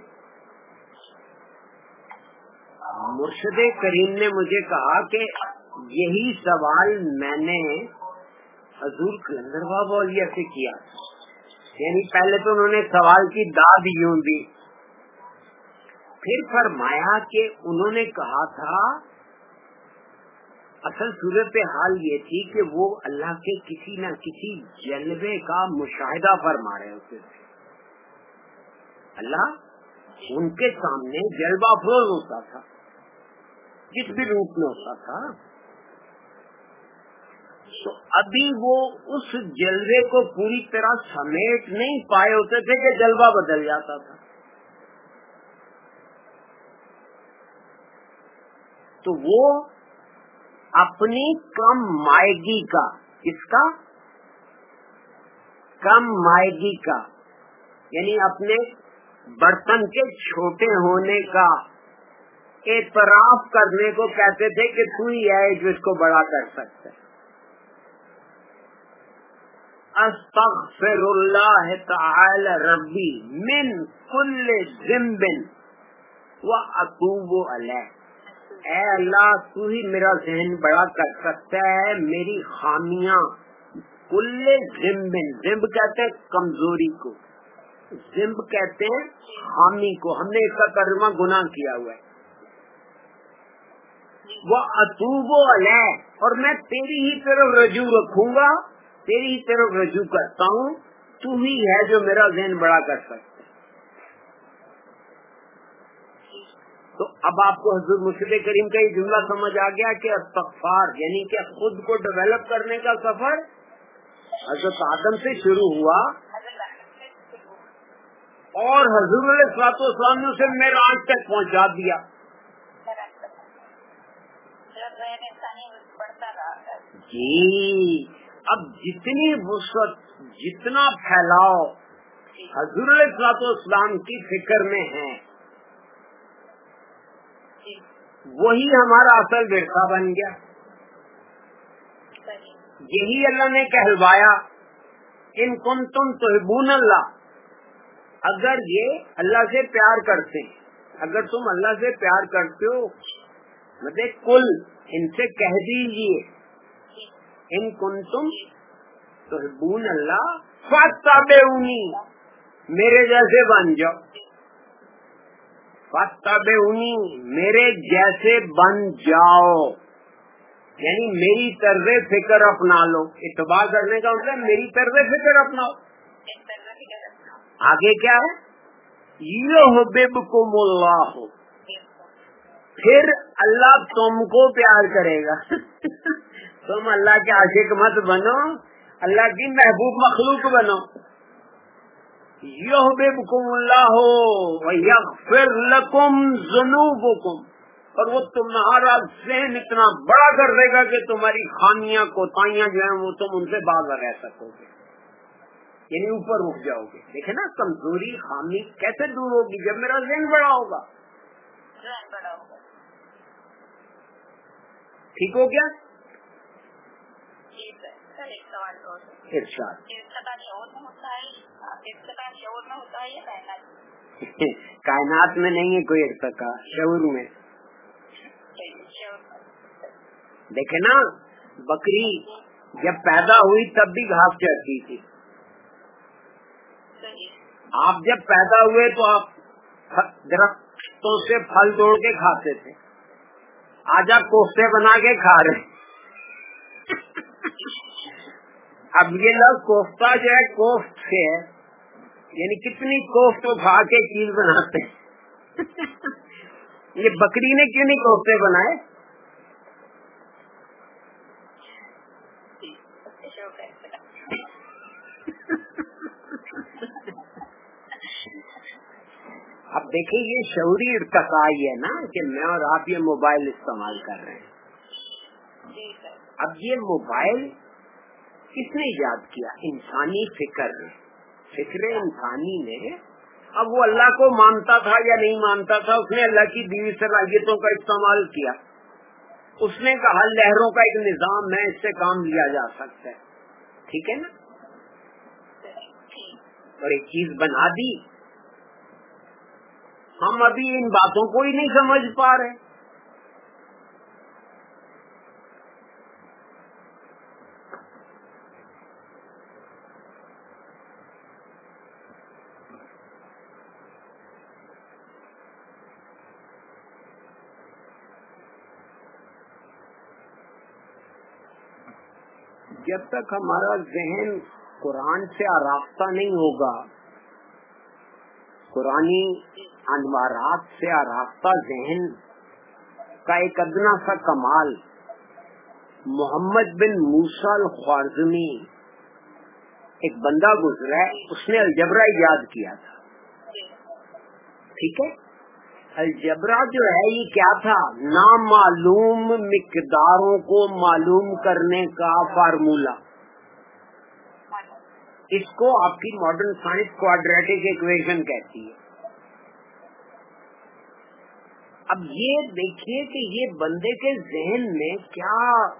مرشد کریم نے مجھے کہا کہ یہی سوال میں نے حضور کلندر بابا اولیاء سے کیا. یعنی پہلے تو انہوں نے سوال کی داد یوں دی، پھر فرمایا کہ انہوں نے کہا تھا اصل صورت حال یہ تھی کہ وہ اللہ کے کسی نہ کسی جلوے کا مشاہدہ فرما رہے ہوتے تھے. اللہ ان کے سامنے جلوہ افروز ہوتا تھا جس بھی روپ میں ہوتا تھا، تو ابھی وہ اس جلوے کو پوری طرح سمیٹ نہیں پائے ہوتے تھے کہ جلوہ بدل جاتا تھا. تو وہ اپنی کم مائگی کا، اس کا کم مائگی کا یعنی اپنے برتن کے چھوٹے ہونے کا اعتراف کرنے کو کہتے تھے کہ تو ہی ہے جو اس کو بڑا کر سکتا ہے. استغفر اللہ تعالی ربی من کل ذنب واتوب الیہ. اے اللہ تو ہی میرا ذہن بڑا کر سکتا ہے میری خامیاں. کل ذنب، ذنب کہتے ہیں کمزوری کو، ذنب کہتے ہیں خامی کو. ہم نے اس کا ترجمہ گناہ کیا ہوا ہے. وہ اتوب علیہ، اور میں تیری ہی طرف رجوع رکھوں گا، تیری ہی طرف رجوع کرتا ہوں. تو ہی ہے جو میرا ذہن بڑا کر سکتا ہے. تو اب آپ کو حضور مرشد کریم کا یہ جملہ سمجھ آ گیا کہ استغفار یعنی کہ خود کو ڈیولپ کرنے کا سفر حضرت آدم سے شروع ہوا اور حضور علیہ الصلوۃ والسلام نے اسے معراج تک پہنچا دیا. جی اب جتنی وسعت، جتنا پھیلاؤ حضور علیہ الصلوۃ والسلام کی فکر میں ہے وہی ہمارا اصل ورثہ بن گیا. یہی اللہ نے کہلوایا ان کنتم تحبون اللہ. اگر یہ اللہ سے پیار کرتے ہیں، اگر تم اللہ سے پیار کرتے ہو مطلب کل ان سے کہہ دیجیے ان کنتم تحبون اللہ فاتبعونی، میرے جیسے بن جاؤ. فاتبعونی، میرے جیسے بن جاؤ یعنی میری طرز فکر اپنا لو. اتباع کرنے کا مطلب میری طرز فکر اپناؤ. آگے کیا ہے؟ یحببکم اللہ، پھر اللہ تم کو پیار کرے گا. تم اللہ کے عاشق مت بنو، اللہ کی محبوب مخلوق بنو. یحببکم اللہ ویغفر لکم ذنوبکم، اور وہ تمہارا ذہن اتنا بڑا کر دے گا کہ تمہاری خامیاں کوتاہیاں جو ہیں وہ تم ان سے باز رہ سکو گے، یعنی اوپر اٹھ جاؤ گے. دیکھیں نا کمزوری خامی کیسے دور ہوگی جب میرا ذہن بڑا ہوگا. ٹھیک ہو گیا؟ ارشاد. کائنات میں نہیں ہے کوئی ارتقا، شعور میں. دیکھیں نا بکری جب پیدا ہوئی تب بھی گھاس چرتی تھی. آپ جب پیدا ہوئے تو آپ درختوں سے پھل توڑ کے کھاتے تھے، آج آپ کوفتے بنا کے کھا رہے. اب یہ لوگ کوفتہ جو ہے کوفت سے ہے، یعنی کتنی کوفت اٹھا کے چیز بناتے ہیں. یہ بکری نے کیوں نہیں کوفتے بنائے؟ اب دیکھیں یہ شعوری ارتقا ہی ہے نا کہ میں اور آپ یہ موبائل استعمال کر رہے ہیں. اب یہ موبائل کس نے ایجاد کیا؟ انسانی فکر نے. फिक्र इंसानी ने, अब वो अल्लाह को मानता था या नहीं मानता था, उसने अल्लाह की दी हुई सलाहियतों का इस्तेमाल किया। उसने कहा लहरों का एक निजाम है, इससे काम लिया जा सकता है, ठीक है ना, और एक चीज बना दी। हम अभी इन बातों को ही नहीं समझ पा रहे। जब तक हमारा जहन कुरान से आरास्ता नहीं होगा, कुरानी अनवारात से आरास्ता जहन का एक अदना सा कमाल मोहम्मद बिन मूसा अल-ख्वारिज़मी, एक बंदा गुजरा है, उसने अलजबरा याद किया था, ठीक है। अलजबरा जो है ये क्या था, नामालूम मिकदारों को मालूम करने का फार्मूला। इसको आपकी मॉडर्न साइंस क्वाड्रेटिक इक्वेशन कहती है। अब ये देखिए कि ये बंदे के जहन में क्या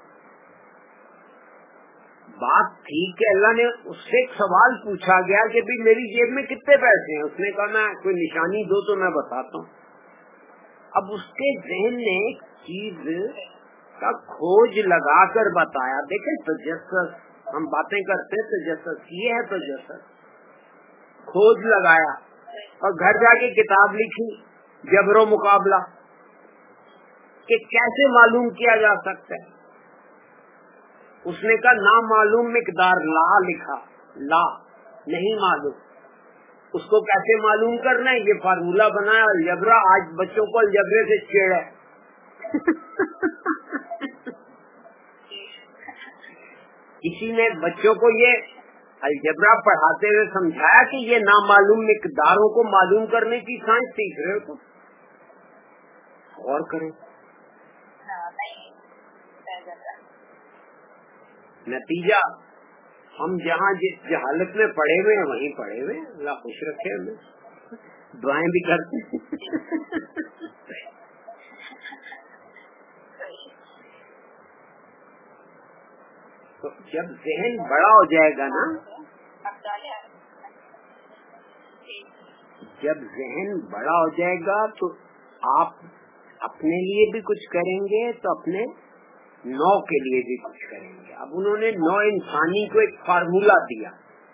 बात थी कि अल्लाह ने उससे एक सवाल पूछा गया कि भाई मेरी जेब में कितने पैसे हैं। उसने कहा मैं कोई निशानी दो तो मैं बताता हूँ। अब उसके जहन ने एक चीज का खोज लगाकर बताया। देखे तजस्सुस, हम बातें करते हैं तजस्सुस, ये है तजस्सुस। खोज लगाया और घर जाके किताब लिखी जबरो मुकाबला कि कैसे मालूम किया जा सकता है। उसने कहा ना मालूम मिकदार, ला लिखा, ला नहीं मालूम। उसको कैसे मालूम करना है, ये फार्मूला बनाया अलजबरा। आज बच्चों को अलजबरे से छेड़ है। किसी ने बच्चों को ये अलजबरा पढ़ाते हुए समझाया कि ये नामालूम मिकदारों को मालूम करने की साइंस सीख रहे हो तो और करें। नतीजा हम जहाँ जिस जहालत में पड़े हुए हैं वहीं पड़े हुए। अल्लाह खुश रखे, हमें दुआएं भी करते हैं। तो जब जहन बड़ा हो जाएगा ना, जब जहन बड़ा हो जाएगा तो आप अपने लिए भी कुछ करेंगे तो अपने नौ के लिए भी कुछ करेंगे। अब उन्होंने नौ इंसानी को एक फार्मूला दिया।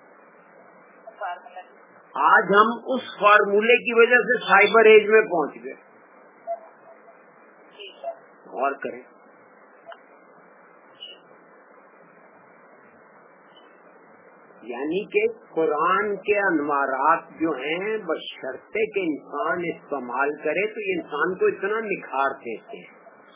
आज हम उस फार्मूले की वजह से साइबर एज में पहुंच गए। और करें। यानी कि कुरान के अनवारात जो हैं बशर्ते के इंसान इस्तेमाल करे तो ये इंसान को इतना निखार देते हैं।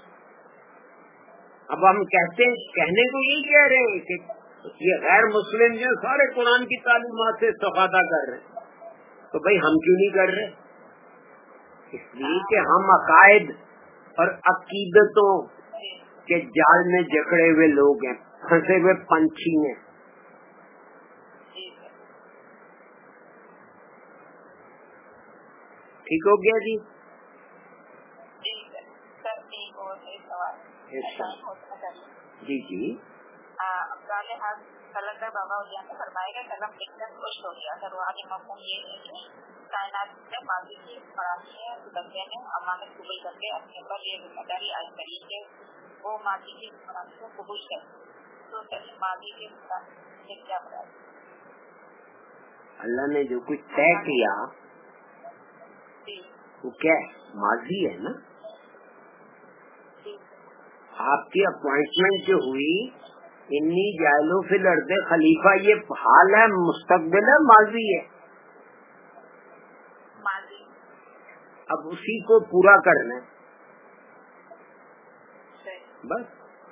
अब हम कहते हैं, कहने को यही कह रहे हैं कि ये गैर मुस्लिम जो सारे कुरान की तालीमात से इस्तेफादा कर रहे हैं, तो भाई हम क्यों नहीं कर रहे? इसलिए कि हम अकायद और अकीदतों के जाल में जकड़े हुए लोग हैं, फंसे हुए पंछी हैं। ठीक हो गया जी। जी जी कलंदर बाबा उद्यान में फरमाया गया, कलम एकदम खुश हो गया। शुरुआती मफहूम ये है कि कायनात में माजी की फरानी है, बंदे ने अमानत कबूल करके अपने ऊपर ये जिम्मेदारी आज करी कि वो माजी की फरानी को कबूल करे। तो सही माजी की फरानी क्या बता? अल्लाह ने जो कुछ तय किया वो क्या है? माजी है ना। आपकी अपॉइंटमेंट जो हुई इन्नी जायलो फिल अर्दे खलीफा, ये हाल है, मुस्तकबिल है, माजी है। माजी। अब उसी को पूरा करना है बस।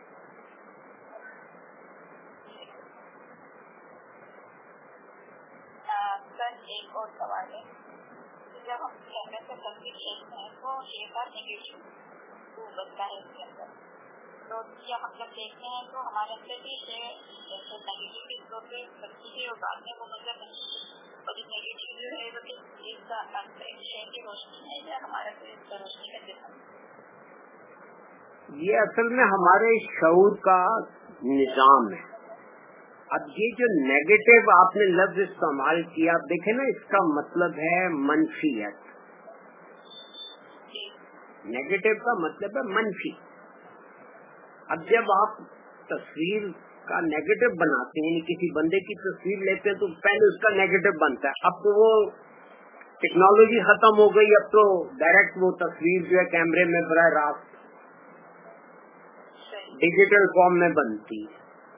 सर एक और सवाल है, जब हम कहने से तस्वीर देखते हैं तो ये बात नेगेटिव वो बनता है इसके अंदर, तो क्या मतलब देखते हैं तो हमारे अंदर भी नेगेटिव के तौर पे सच्ची और बाद में वो मतलब और ये नेगेटिव जो है वो किस चीज का विषय की रोशनी है या हमारा कोई रोशनी का जैसा? ये असल में हमारे शऊर का निजाम है। अब ये जो नेगेटिव आपने लफ्ज इस्तेमाल किया, देखे ना, इसका मतलब है मनफियत। नेगेटिव का मतलब है मनफी। अब जब आप तस्वीर का नेगेटिव बनाते हैं, किसी बंदे की तस्वीर लेते हैं, तो पहले उसका नेगेटिव बनता है। अब तो वो टेक्नोलॉजी खत्म हो गई, अब तो डायरेक्ट वो तस्वीर जो है कैमरे में बराह रास्त डिजिटल फॉर्म में बनती है।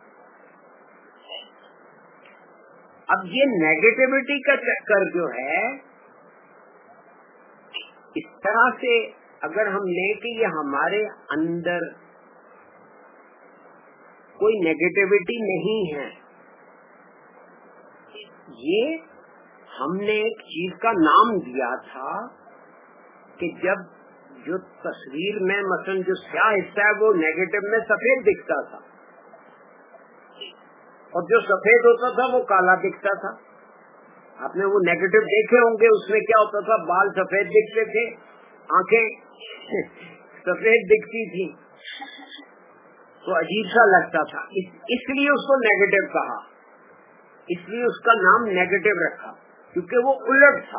अब ये नेगेटिविटी का चक्कर जो है, इस तरह से अगर हम ले कि ये हमारे अंदर कोई नेगेटिविटी नहीं है, ये हमने एक चीज का नाम दिया था कि जब जो तस्वीर में मसलन जो स्याह हिस्सा है वो नेगेटिव में सफेद दिखता था और जो सफेद होता था वो काला दिखता था। आपने वो नेगेटिव देखे होंगे, उसमें क्या होता था, बाल सफेद दिखते थे, आंखें सफेद दिखती थी, तो अजीब सा लगता था। इस, इसलिए उसको नेगेटिव कहा, इसलिए उसका नाम नेगेटिव रखा, क्योंकि वो उलट था।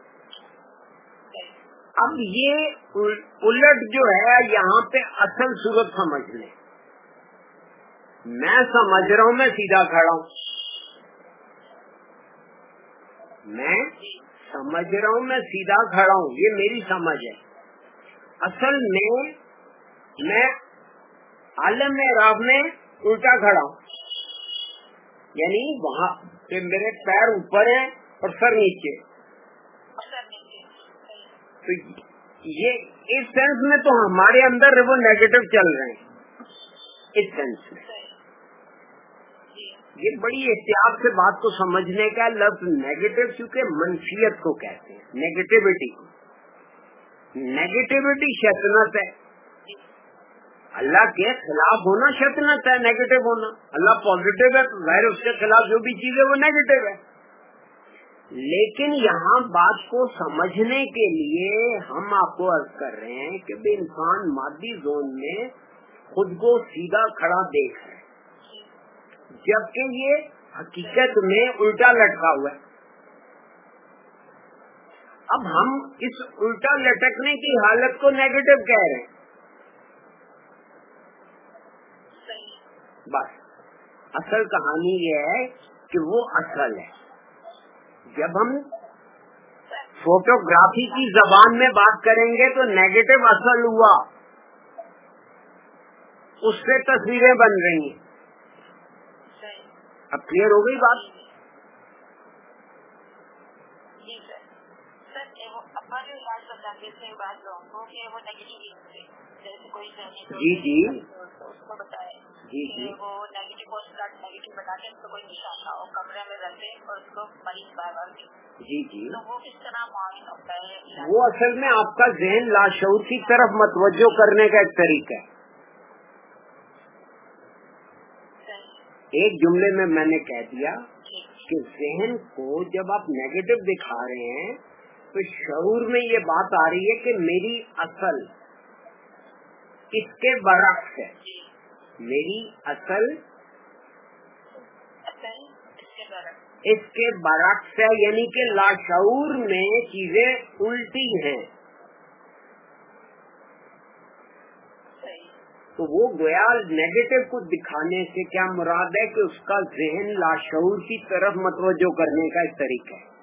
अब ये उलट जो है, यहाँ पे असल सूरत समझ लें। मैं समझ रहा हूँ मैं सीधा खड़ा हूँ, मैं समझ रहा हूँ मैं सीधा खड़ा हूँ, ये मेरी समझ है। असल में मैं आलम राव में उल्टा खड़ा हूँ, यानी वहाँ पे मेरे पैर ऊपर है और सर नीचे। तो ये इस सेंस में तो हमारे अंदर वो नेगेटिव चल रहे हैं, इस सेंस में। ये बड़ी एहतियात से बात को समझने का लफ्ज नेगेटिव, क्योंकि मनफियत को कहते हैं, नेगेटिविटी को। नेगेटिविटी शैतानत है, अल्लाह के खिलाफ होना शैतानत है, नेगेटिव होना। अल्लाह पॉजिटिव है तो जाहिर उसके खिलाफ जो भी चीज है वो नेगेटिव है। लेकिन यहाँ बात को समझने के लिए हम आपको अर्ज कर रहे हैं कि भी इंसान मादी जोन में खुद को सीधा खड़ा देख रहे हैं, जबकि ये हकीकत में उल्टा लटका हुआ है। अब हम इस उल्टा लटकने की हालत को नेगेटिव कह रहे हैं। बस असल कहानी ये है कि वो असल है। जब हम फोटोग्राफी की जबान में बात करेंगे तो नेगेटिव असल हुआ, उससे तस्वीरें बन रही हैं। अब क्लियर हो गई बात? जी सर। सर अपना जो इलाज बताते थे बात लोगों कि वो नेगेटिव, जैसे कोई जी जी उसको बताए जी जी वो नेगेटिव पोस्टकार्ड नेगेटिव बता के उसको कोई निशान ना हो, कमरे में रखे और उसको मरीज बार बार दे। जी जी तो वो किस तरह माइन होता है? वो असल में आपका ज़हन लाशऊर की तरफ मतवज्जो करने का एक तरीका है। एक जुमले में मैंने कह दिया कि ज़हन को जब आप नेगेटिव दिखा रहे हैं तो शऊर में ये बात आ रही है कि मेरी असल इसके बरक्स है, मेरी असल इसके बरक्स है, यानी कि लाशऊर में चीजें उल्टी हैं। तो वो गोया नेगेटिव को दिखाने से क्या मुराद है कि उसका ज़हन लाशऊर की तरफ मतवज्जो करने का एक तरीका है।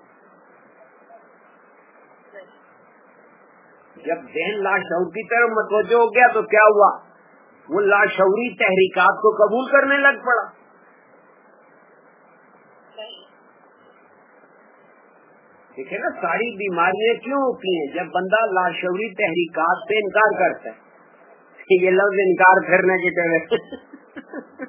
जब ज़हन लाशऊर की तरफ मतवज्जो हो गया तो क्या हुआ, वो लाशऊरी तहरीकात को कबूल करने लग पड़ा। ठीक है ना, सारी बीमारियां क्यों होती हैं? जब बंदा लाशऊरी तहरीकात से इनकार करता है। ये लफ्ज इनकार फिर नेगेटिव है।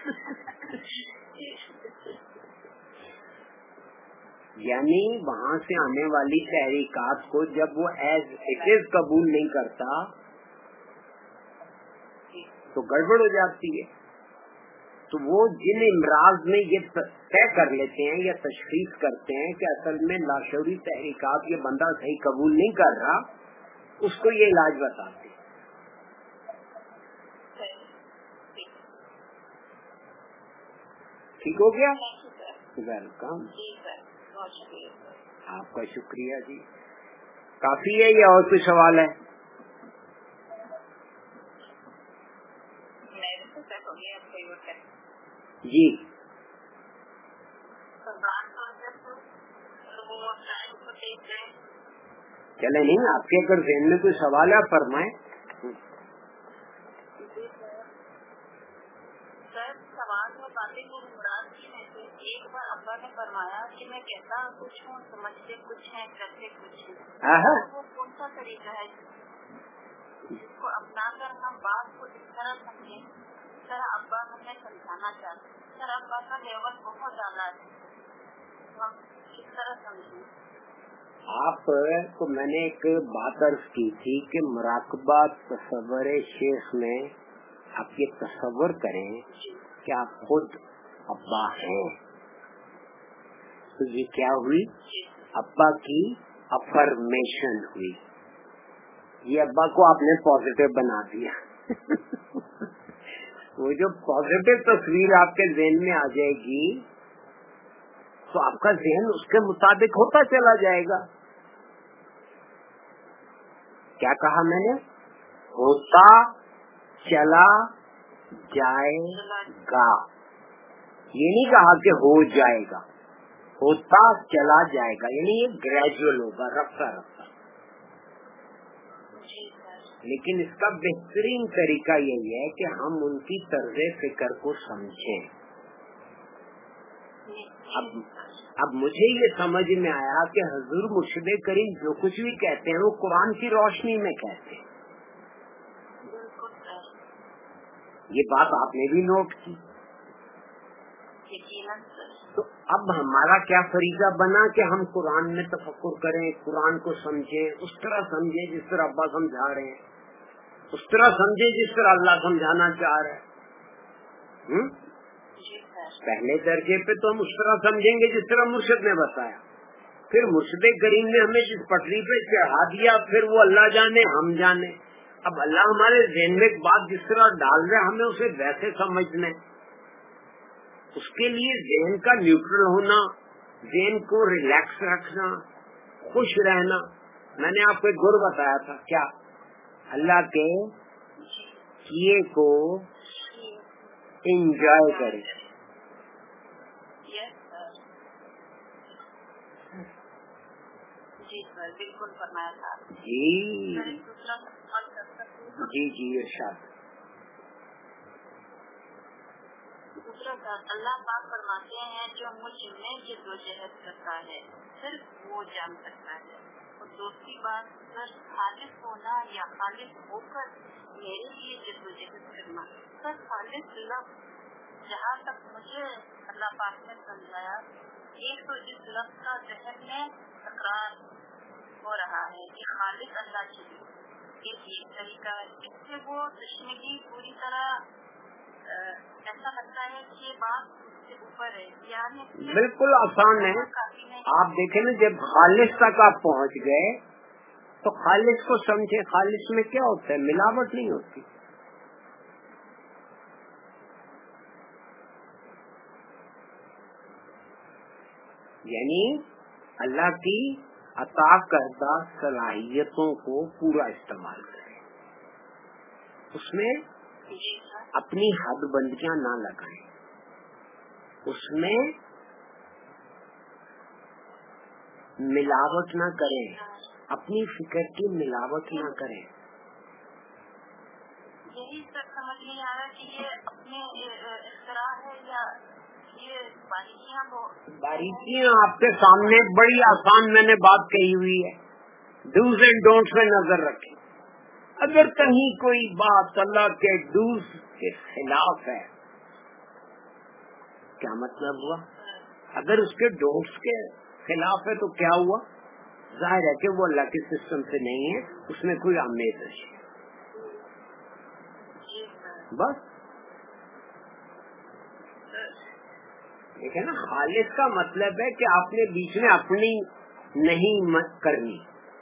यानी वहाँ से आने वाली तहरीकात को जब वो एज इट इज कबूल नहीं करता तो गड़बड़ हो जाती है। تو وہ جن امراض میں یہ طے کر لیتے ہیں یا تشخیص کرتے ہیں کہ اصل میں لاشعوری تحریکات یہ بندہ صحیح قبول نہیں کر رہا، اس کو یہ علاج بتاتے ہیں۔ ٹھیک ہو گیا؟ ویلکم، آپ کا شکریہ جی۔ کافی ہے یا اور کوئی سوال ہے؟ جی چلے نہیں، آپ کے اگر ذہن میں کوئی سوال ہے فرمائیں۔ سر سوال میں باتیں میری مراد کی ہے کہ ایک بار ابا نے فرمایا کہ میں کہتا کچھ ہوں، سمجھتے کچھ ہیں، کرتے کچھ ہیں، وہ کون سا طریقہ ہے جس کو اپنا کر ہم بات کو اس طرح سمجھیں؟ سر ابا ہمیں سمجھانا چاہتے ہیں، سر ابا کا لیول بہت زیادہ ہے، ہم کس طرح سمجھیں؟ آپ کو میں نے ایک بات عرض کی تھی کہ مراقبہ تصور شیخ میں آپ یہ تصور کریں کہ آپ خود ابا ہیں، تو یہ کیا ہوئی؟ ابا کی افرمیشن ہوئی، یہ ابا کو آپ نے پازیٹیو بنا دیا۔ وہ جو پازیٹیو تصویر آپ کے ذہن میں آ جائے گی تو آپ کا ذہن اس کے مطابق ہوتا چلا جائے گا۔ کیا کہا میں نے؟ ہوتا چلا جائے گا، یہ نہیں کہا کہ ہو جائے گا، ہوتا چلا جائے گا، یعنی یہ گریجول ہوگا، رفتہ رفتہ۔ لیکن اس کا بہترین طریقہ یہی ہے کہ ہم ان کی طرز فکر کو سمجھیں۔ اب اب مجھے یہ سمجھ میں آیا کہ حضور مرشد کریم جو کچھ بھی کہتے ہیں وہ قرآن کی روشنی میں کہتے ہیں، یہ بات آپ نے بھی نوٹ کی۔ تو اب ہمارا کیا فریضہ بنا کہ ہم قرآن میں تفکر کریں، قرآن کو سمجھیں، اس طرح سمجھیں جس طرح ابا سمجھا رہے ہیں، اس طرح سمجھیں جس طرح اللہ سمجھانا چاہ رہے ہیں۔ پہلے درجے پہ تو ہم اس طرح سمجھیں گے جس طرح مرشد نے بتایا، پھر مرشد کریم نے ہمیں جس پٹری پہ چڑھا دیا پھر وہ اللہ جانے ہم جانے۔ اب اللہ ہمارے ذہن میں ایک بات جس طرح ڈال رہے ہمیں اسے ویسے سمجھنا، اس کے لیے ذہن کا نیوٹرل ہونا، ذہن کو ریلیکس رکھنا، خوش رہنا۔ میں نے آپ کو ایک گر بتایا تھا، کیا؟ اللہ کے کیے کو انجوائے کرے۔ جی سر بالکل فرمایا تھا جی جی جی ارشاد۔ دوسرا سر اللہ پاک فرماتے ہیں جو مجھ میں جدوجہد کرتا ہے صرف وہ جان سکتا ہے۔ اور دوسری بات سر خالص ہونا یا خالص ہو کر میرے لیے جدوجہد کرنا، سر خالص لفظ جہاں تک مجھے اللہ پاک نے سمجھایا، ایک تو اس لفظ کا ذہن میں تکرار ہو رہا ہے کہ خالص اللہ کے لیے، یہ ایک طریقہ ہے۔ اس سے وہ تشنگی پوری طرح ایسا لگتا ہے کہ یہ بات اس سے اوپر ہے، یعنی بالکل آسان ہے۔ آپ دیکھیں نا جب خالص تک آپ پہنچ گئے تو خالص کو سمجھے، خالص میں کیا ہوتا ہے؟ ملاوٹ نہیں ہوتی۔ یعنی اللہ کی عطا کردہ صلاحیتوں کو پورا استعمال کریں، اس میں اپنی حد بندیاں نہ لگائیں، اس میں ملاوٹ نہ کریں، اپنی فکر کی ملاوٹ نہ کریں۔ یہی سب سمجھ نہیں آ رہا کہ یہ اپنے اختراع ہے یا یہ باریکیاں باریکیاں آپ کے سامنے بڑی آسان میں نے بات کہی ہوئی ہے، ڈوز اینڈ ڈونٹس میں نظر رکھیں۔ اگر کہیں کوئی بات اللہ کے ڈوز کے خلاف ہے، کیا مطلب ہوا؟ اگر اس کے ڈونٹس کے خلاف ہے تو کیا ہوا؟ ظاہر ہے کہ وہ اللہ کے سسٹم سے نہیں ہے، اس میں کوئی آمیزش ہے، بس۔ دیکھیں نا، خالص کا مطلب ہے کہ آپ نے بیچ میں اپنی نہیں مت کرنی،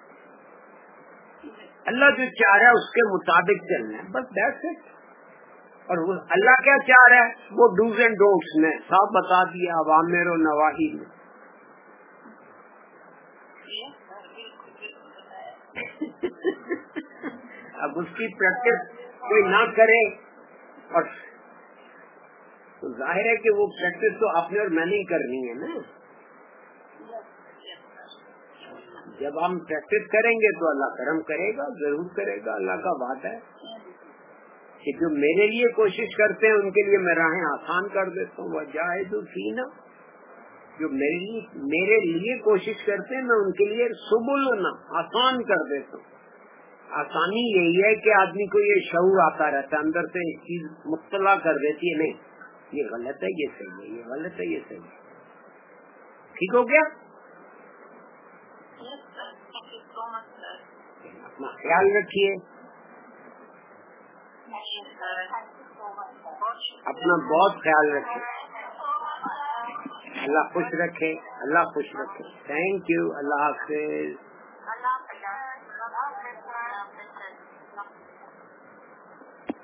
اللہ جو چاہ رہا ہے اس کے مطابق چلنا ہے، بس دیٹس اٹ۔ اور اللہ کیا چاہ رہا ہے وہ ڈوز اینڈ ڈونٹس میں صاف بتا دیا، اوامر و نواہی میں۔ اب اس کی پریکٹس کوئی نہ کرے اور تو ظاہر ہے کہ وہ پریکٹس تو آپ نے اور میں نے ہی کرنی ہے نا۔ جب ہم پریکٹس کریں گے تو اللہ کرم کرے گا، ضرور کرے گا، اللہ کا وعدہ ہے کہ جو میرے لیے کوشش کرتے ہیں ان کے لیے میں راہیں آسان کر دیتا ہوں۔ وجاہدوا فینا، جو میرے لیے میرے لیے کوشش کرتے ہیں میں ان کے لیے سبلنا آسان کر دیتا ہوں۔ آسانی یہی ہے کہ آدمی کو یہ شعور آتا رہتا ہے، اندر سے ایک چیز مطلع کر دیتی ہے، نہیں یہ غلط ہے، یہ صحیح ہے، یہ غلط ہے، یہ صحیح ہے۔ ٹھیک ہو گیا؟ اپنا خیال رکھیے، اپنا بہت خیال رکھیے، اللہ خوش رکھے، اللہ خوش رکھے۔ تھینک یو، اللہ حافظ۔